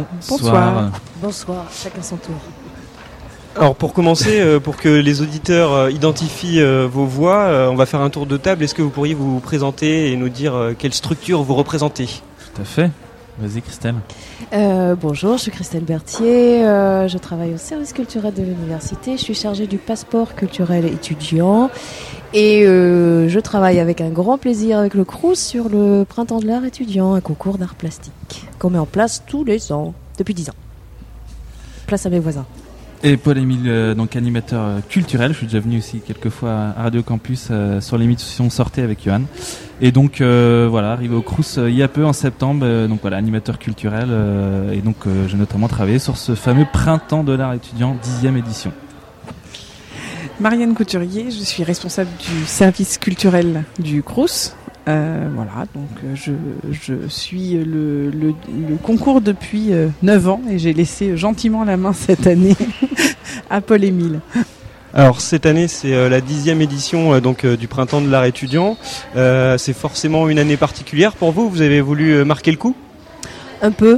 Bonsoir. Bonsoir, chacun son tour. Alors pour commencer, pour que les auditeurs identifient vos voix, on va faire un tour de table. Est-ce que vous pourriez vous présenter et nous dire quelle structure vous représentez ? Tout à fait. Vas-y Christelle. Bonjour, je suis Christelle Berthier, je travaille au service culturel de l'université, je suis chargée du passeport culturel étudiant et je travaille avec un grand plaisir avec le Crous sur le Printemps de l'art étudiant, un concours d'art plastique qu'on met en place tous les ans, depuis 10 ans. Place à mes voisins. Et Paul-Émile, donc animateur culturel. Je suis déjà venu aussi quelques fois à Radio Campus sur l'émission Sortez avec Johan. Et donc voilà, arrivé au Crous il y a peu en septembre. Donc voilà, animateur culturel. Et donc j'ai notamment travaillé sur ce fameux Printemps de l'art étudiant 10e édition. Marianne Couturier, je suis responsable du service culturel du Crous. Voilà, donc je suis le concours depuis 9 ans et j'ai laissé gentiment la main cette année à Paul-Émile. Alors cette année c'est la 10e édition du Printemps de l'art étudiant. C'est forcément une année particulière pour vous. Vous avez voulu marquer le coup ? Un peu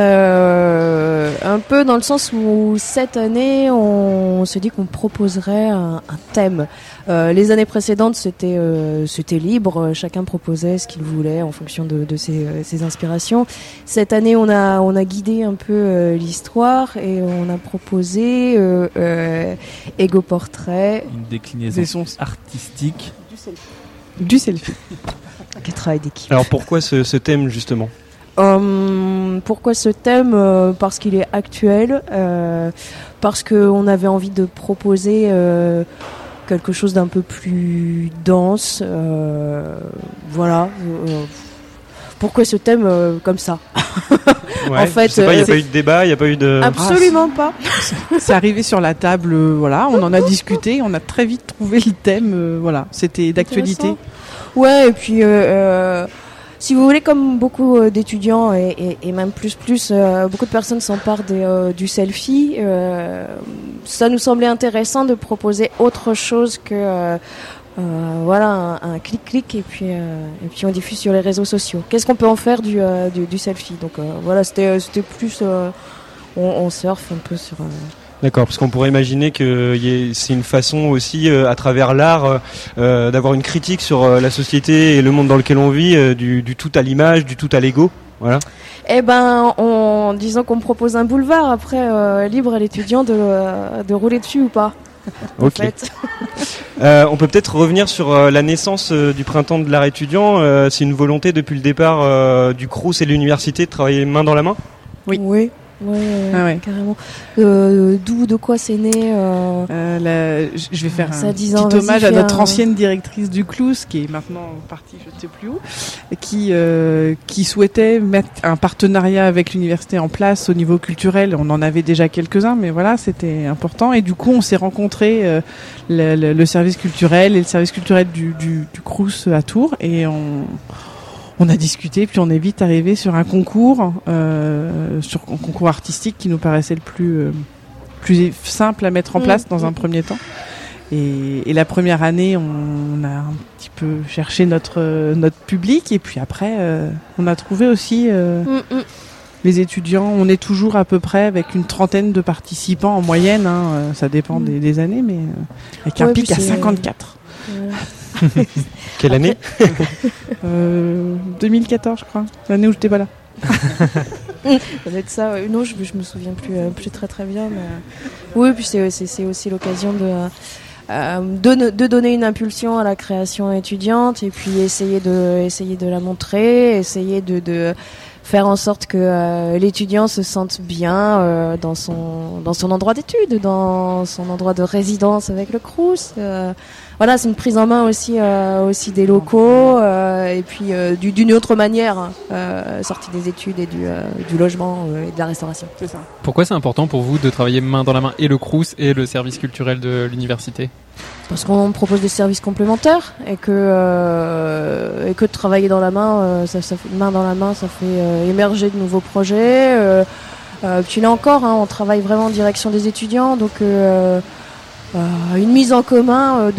dans le sens où cette année on se dit qu'on proposerait un thème. Les années précédentes c'était libre, chacun proposait ce qu'il voulait en fonction de ses inspirations. Cette année on a guidé un peu l'histoire et on a proposé Ego Portrait, une déclinaison artistique du selfie. Quel travail d'équipe. Alors pourquoi ce thème justement ? Pourquoi ce thème ? Parce qu'il est actuel, parce qu'on avait envie de proposer quelque chose d'un peu plus dense. Voilà. Pourquoi ce thème comme ça ? Ouais, en fait, il n'y a pas eu de débat, il n'y a pas eu de... Absolument pas. C'est arrivé sur la table, voilà, on en a discuté, on a très vite trouvé le thème, voilà, c'était d'actualité. Ouais, et puis... si vous voulez, comme beaucoup d'étudiants et même plus, beaucoup de personnes s'emparent du selfie. Ça nous semblait intéressant de proposer autre chose que voilà un clic et puis on diffuse sur les réseaux sociaux. Qu'est-ce qu'on peut en faire du selfie ? Donc voilà, c'était plus on surfe un peu sur. D'accord, parce qu'on pourrait imaginer que c'est une façon aussi, à travers l'art, d'avoir une critique sur la société et le monde dans lequel on vit, du tout à l'image, du tout à l'ego. Voilà. Eh ben, disons qu'on propose un boulevard. Après, libre à l'étudiant de rouler dessus ou pas. Ok. En fait. On peut peut-être revenir sur la naissance du Printemps de l'art étudiant. C'est une volonté depuis le départ du Crous et de l'université de travailler main dans la main ? Oui. Ouais, carrément. De quoi c'est né je vais faire un petit ans, hommage à notre ancienne directrice du Crous, qui est maintenant partie, je ne sais plus où, qui souhaitait mettre un partenariat avec l'université en place au niveau culturel. On en avait déjà quelques-uns, mais voilà, c'était important. Et du coup, on s'est rencontrés, le service culturel et le service culturel du Crous à Tours, et on a discuté, puis on est vite arrivé sur un concours, sur un concours artistique qui nous paraissait le plus simple à mettre en place dans un premier temps. Et la première année, on a un petit peu cherché notre public, et puis après, on a trouvé aussi les étudiants. On est toujours à peu près avec une trentaine de participants en moyenne, hein, ça dépend des années, mais avec un pic à 54. Quelle année ? 2014, je crois. L'année où j'étais pas là. Ça doit être ça. Non, je me souviens plus très bien. Mais... Oui, puis c'est aussi l'occasion de donner une impulsion à la création étudiante et puis essayer de la montrer, essayer de faire en sorte que l'étudiant se sente bien dans son endroit d'études, dans son endroit de résidence avec le Crous. Voilà, c'est une prise en main aussi des locaux et puis d'une autre manière, sortie des études et du logement et de la restauration. C'est ça. Pourquoi c'est important pour vous de travailler main dans la main et le Crous et le service culturel de l'université ? Parce qu'on propose des services complémentaires et que de travailler dans la main, main dans la main, ça fait émerger de nouveaux projets. Puis là encore, on travaille vraiment en direction des étudiants, donc une mise en commun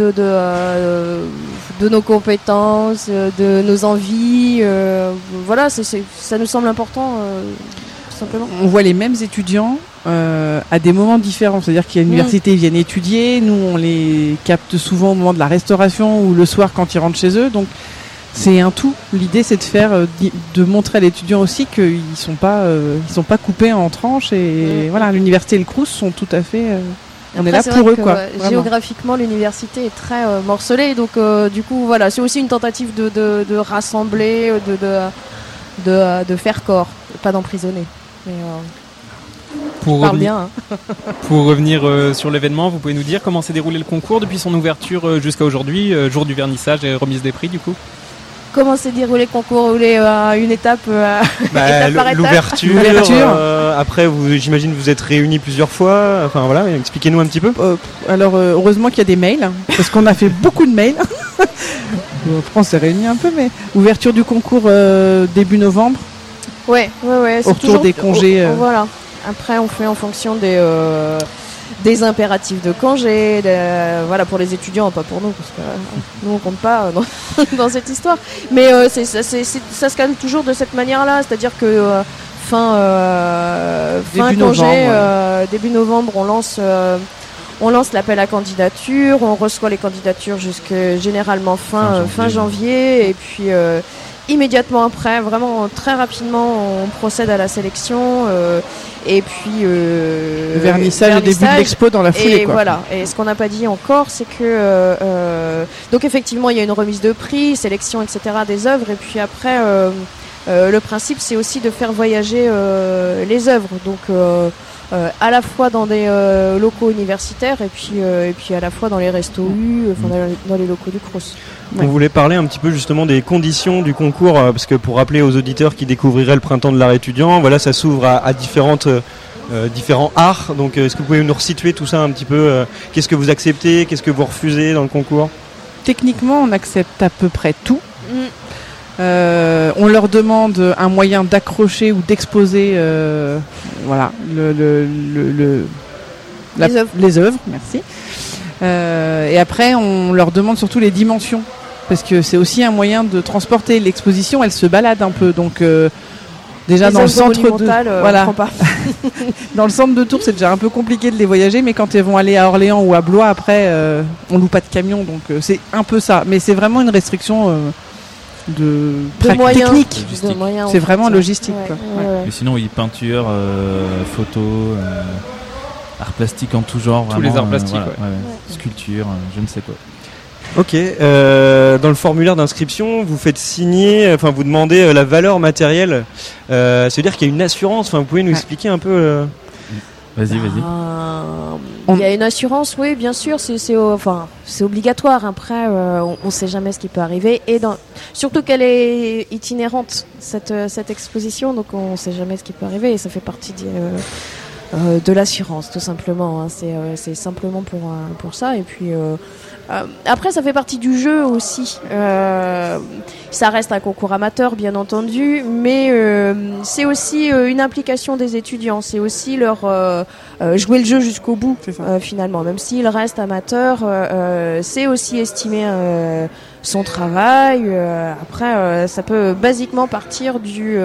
de nos compétences, de nos envies. Voilà, ça nous semble important. simplement. On voit les mêmes étudiants à des moments différents. C'est-à-dire qu'à l'université, ils viennent étudier. Nous, on les capte souvent au moment de la restauration ou le soir quand ils rentrent chez eux. Donc, c'est un tout. L'idée, c'est de faire, de montrer à l'étudiant aussi qu'ils sont pas coupés en tranches. Et voilà, l'université et le Crous sont tout à fait. On Après, est là c'est pour vrai eux, que, quoi. géographiquement, l'université est très morcelée, donc du coup, voilà, c'est aussi une tentative de rassembler, de faire corps, pas d'emprisonner. Mais Pour parle revenir, bien. Hein. pour revenir sur l'événement, vous pouvez nous dire comment s'est déroulé le concours depuis son ouverture jusqu'à aujourd'hui, jour du vernissage et remise des prix du coup? Comment s'est déroulé le concours? Une étape, étape par étape. L'ouverture. Après, j'imagine vous êtes réunis plusieurs fois. Enfin voilà, expliquez-nous un petit peu. Alors heureusement qu'il y a des mails, parce qu'on a fait beaucoup de mails. Après, on s'est réunis un peu, mais ouverture du concours début novembre. Ouais. Au retour des congés. Voilà. Après, on fait en fonction des impératifs de congé, voilà, pour les étudiants, pas pour nous, parce que nous on compte pas dans cette histoire. Mais ça se calme toujours de cette manière-là, c'est-à-dire que fin congé, début novembre, on lance l'appel à candidature, on reçoit les candidatures jusqu'à généralement fin janvier, et puis immédiatement après, vraiment très rapidement, on procède à la sélection. Et puis le vernissage et début de l'expo dans la foulée. Et voilà. Et ce qu'on n'a pas dit encore, c'est que donc effectivement il y a une remise de prix, sélection, etc. des œuvres. Et puis après, le principe c'est aussi de faire voyager les œuvres. Donc à la fois dans des locaux universitaires et puis à la fois dans les restos dans les locaux du Crous. On voulait parler un petit peu justement des conditions du concours, parce que pour rappeler aux auditeurs qui découvriraient le printemps de l'art étudiant, voilà, ça s'ouvre à différents arts. Donc est-ce que vous pouvez nous resituer tout ça un petit peu, qu'est-ce que vous acceptez, qu'est-ce que vous refusez dans le concours? Techniquement, on accepte à peu près tout. On leur demande un moyen d'accrocher ou d'exposer voilà, les œuvres. Merci. Et après, on leur demande surtout les dimensions, parce que c'est aussi un moyen de transporter l'exposition. Elle se balade un peu, donc déjà dans le centre de voilà. Dans le centre de Tours, c'est déjà un peu compliqué de les voyager, mais quand elles vont aller à Orléans ou à Blois, après, on loue pas de camion, donc c'est un peu ça. Mais c'est vraiment une restriction de moyens, technique. Moyens, c'est vraiment logistique. Ouais. Mais sinon, oui, peinture, photo, art plastique en tout genre. Tous vraiment, les arts plastiques, sculpture, je ne sais quoi. Ok. Dans le formulaire d'inscription, vous faites signer, enfin vous demandez la valeur matérielle. C'est-à-dire qu'il y a une assurance. Enfin, vous pouvez nous expliquer un peu. Vas-y. Il y a une assurance, oui, bien sûr, c'est obligatoire. Après, on ne sait jamais ce qui peut arriver. Et surtout qu'elle est itinérante, cette exposition, donc on ne sait jamais ce qui peut arriver. Et ça fait partie de l'assurance, tout simplement. Hein. C'est simplement pour ça. Et puis après, ça fait partie du jeu aussi. Ça reste un concours amateur, bien entendu, mais c'est aussi une implication des étudiants. C'est aussi leur jouer le jeu jusqu'au bout, finalement. Même s'ils restent amateurs, c'est aussi estimer son travail. Après, ça peut basiquement partir du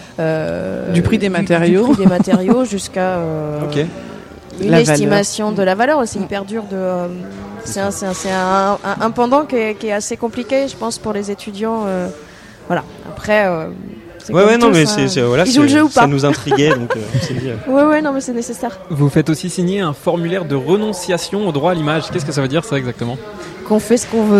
prix des matériaux, jusqu'à une la estimation de la valeur. C'est hyper dur c'est un pendant qui est assez compliqué, je pense, pour les étudiants. Voilà. Après. Non, mais voilà, ils jouent le jeu ou pas. Ça nous intriguait, donc c'est dit. Non, mais c'est nécessaire. Vous faites aussi signer un formulaire de renonciation au droit à l'image. Qu'est-ce que ça veut dire, ça, exactement? Qu'on fait ce qu'on veut.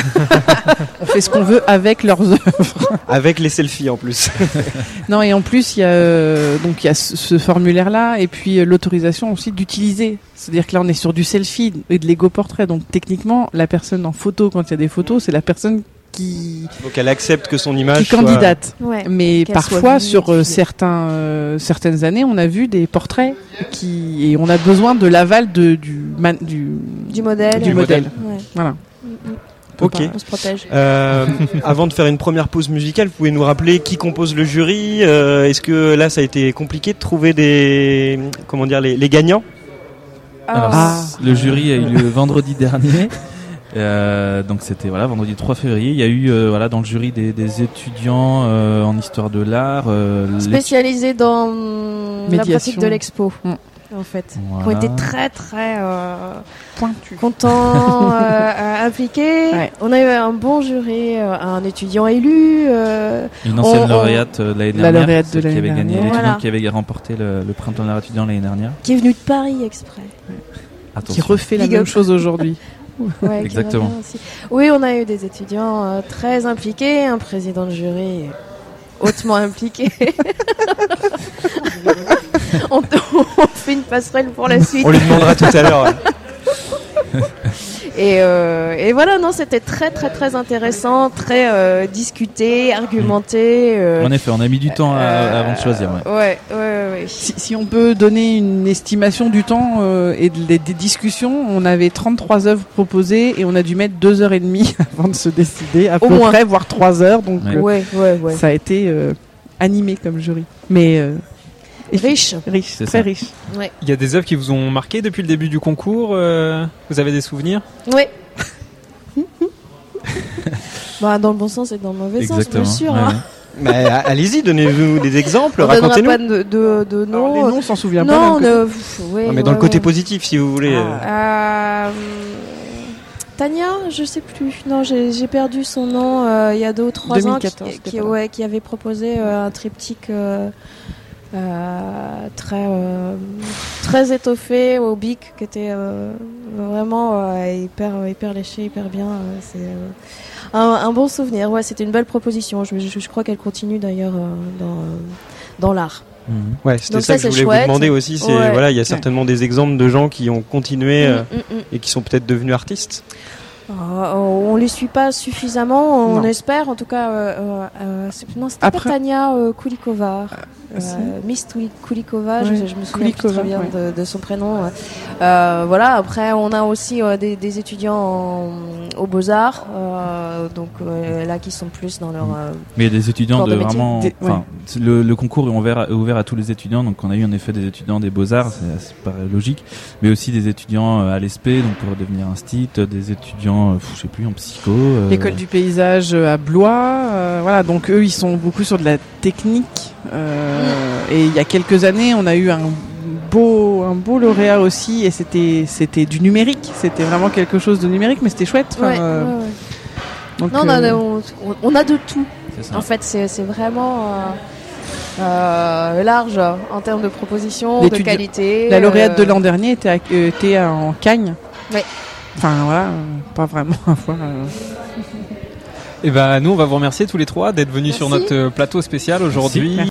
On fait ce qu'on veut avec leurs œuvres. Avec les selfies en plus. Non, et en plus il y a ce formulaire-là, et puis l'autorisation aussi d'utiliser. C'est-à-dire que là on est sur du selfie et de l'égo-portrait, donc techniquement la personne en photo, quand il y a des photos, c'est la personne donc elle accepte que son image qui candidate. Ouais, mais parfois sur certaines années, on a vu des portraits et on a besoin de l'aval du modèle. Ouais. Voilà. Ok. On se protège. Avant de faire une première pause musicale, vous pouvez nous rappeler qui compose le jury? Est-ce que là ça a été compliqué de trouver les gagnants? Alors, le jury a eu lieu vendredi dernier. Donc c'était vendredi 3 février. Il y a eu dans le jury des étudiants en histoire de l'art, spécialisés dans la pratique de l'expo. En fait, qui ont été très très pointus, contents, impliqués. Ouais. On a eu un bon jury, un étudiant élu, une ancienne lauréate de l'année dernière, la lauréate de l'année dernière, l'étudiant qui avait remporté le printemps de l'art étudiant l'année dernière, qui est venu de Paris exprès, Attention. Qui refait la même chose aujourd'hui. Ouais, exactement. Oui, on a eu des étudiants très impliqués, un président de jury hautement impliqué. on fait une passerelle pour la suite. On lui demandera tout à l'heure. Et voilà, non, c'était très très très intéressant, très discuté, argumenté. En effet, on a mis du temps avant de choisir. Ouais. Si on peut donner une estimation du temps et des discussions, on avait 33 œuvres proposées et on a dû mettre 2h30 avant de se décider, à peu près, voire 3 heures. Donc ça a été animé comme jury. Mais riche, très riche. Ouais. Il y a des œuvres qui vous ont marqué depuis le début du concours. Vous avez des souvenirs? Oui. Dans le bon sens et dans le mauvais sens, bien sûr. Ouais. Mais allez-y, donnez-nous des exemples, on racontez-nous. Pas de noms. Les noms, on s'en souvient pas. Mais dans le côté positif, si vous voulez. Tania, je sais plus. Non, j'ai perdu son nom il y a 2 ou 3 2014, ans, qui avait proposé un triptyque très étoffé au bic, qui était vraiment hyper léché, hyper bien. C'est un bon souvenir. Ouais, c'était une belle proposition. Je crois qu'elle continue d'ailleurs dans l'art. Ouais, c'était donc ça que je voulais chouette. vous demander aussi. C'est il y a certainement des exemples de gens qui ont continué et qui sont peut-être devenus artistes. On les suit pas suffisamment, on espère. En tout cas, c'était pas Tania Kulikova, Miss Kulikova. Je me souviens plus très bien de son prénom. Après, on a aussi des étudiants aux Beaux-Arts, là qui sont plus dans leur. Mais il y a des étudiants de vraiment. Le concours est ouvert à tous les étudiants, donc on a eu en effet des étudiants des Beaux-Arts, c'est paraît logique, mais aussi des étudiants à l'ESP, donc pour devenir instit, des étudiants je sais plus, en psycho. L'école du paysage à Blois, donc eux ils sont beaucoup sur de la technique. Et il y a quelques années, on a eu un beau lauréat aussi, et c'était du numérique. C'était vraiment quelque chose de numérique, mais c'était chouette. Donc, on a de tout. En fait, c'est vraiment large en termes de propositions, de qualité. La lauréate de l'an dernier était en Cagne. Oui. Enfin voilà, pas vraiment à voir. Et nous on va vous remercier tous les trois d'être venus sur notre plateau spécial aujourd'hui. Merci.